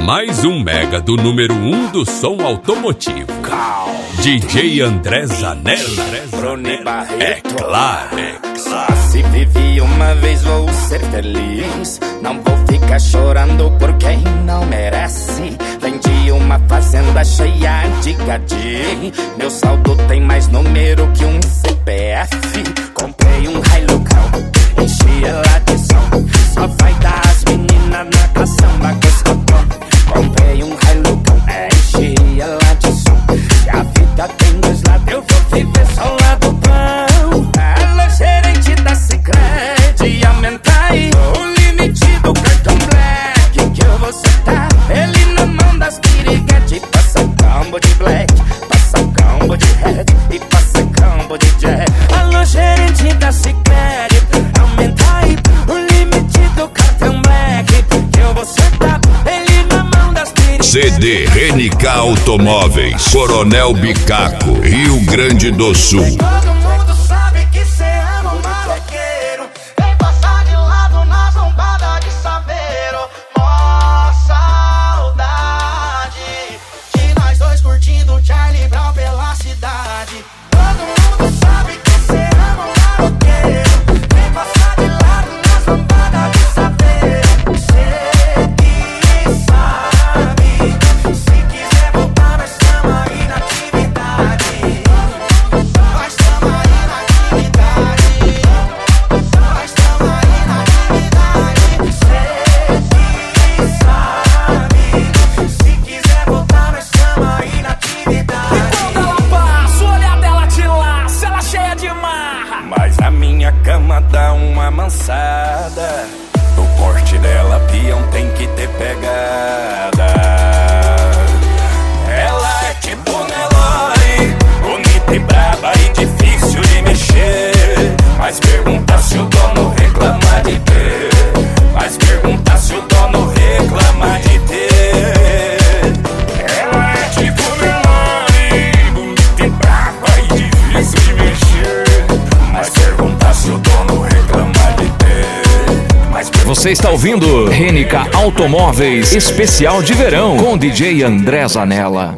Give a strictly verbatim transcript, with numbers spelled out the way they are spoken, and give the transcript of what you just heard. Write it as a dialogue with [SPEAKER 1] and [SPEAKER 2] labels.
[SPEAKER 1] Mais um mega do número um do som automotivo. D J André Zanella. É claro, é claro.
[SPEAKER 2] Só se vive uma vez, vou ser feliz. Não vou ficar chorando por quem não merece. Vendi uma fazenda cheia de gadi. Meu saldo tem mais número que um C P F. Comprei um Hilux, enchi ela de som. Só vai dar as meninas na caçamba que escutou. Comprei um Hilux, enchi ela de som. Se a vida tem dois lados, eu vou viver só o lado bom. Alô, gerente da Sicredi, aumenta aí o limite do cartão black que eu vou sentar. Ele na mão das piriguete. Passa combo de black, passa combo de red e passa combo de jack. Alô, gerente da Sicredi, aumenta aí o limite do cartão black que eu vou sentar. Ele na mão das piriguete.
[SPEAKER 3] C D N K Automóveis, Coronel Bicaco, Rio Grande do Sul.
[SPEAKER 4] Todo mundo sabe que cê ama um maloqueiro. Vem passar de lado nas lombadas de saveiro. Mó saudade de nós dois curtindo Charlie Brown pela cidade. Todo mundo sabe que cê ama um maloqueiro. Vem passar de lado nas lombadas de saveiro. Cê que sabe. Se quiser voltar, nós tamo aí na atividade. Nós tamo aí na atividade. Nós tamo aí na atividade. Cê que sabe. Se quiser voltar, nós tamo aí na atividade.
[SPEAKER 5] E quando ela passa, o olhar dela te laça, ela cheia de marra.
[SPEAKER 2] Mas a minha cama dá uma mansada. O porte dela, peão, tem que ter pegada. Ela é tipo Nelore, bonita e braba e difícil de mexer. Mas pergunta se o dono reclama de ter. Mas pergunta se o dono reclama de ter. Ela é tipo Nelore, bonita e braba e difícil de mexer. Mas pergunta se o dono reclama de ter. Mas
[SPEAKER 6] Você está ouvindo N K Automóveis Especial de Verão com D J André Zanella.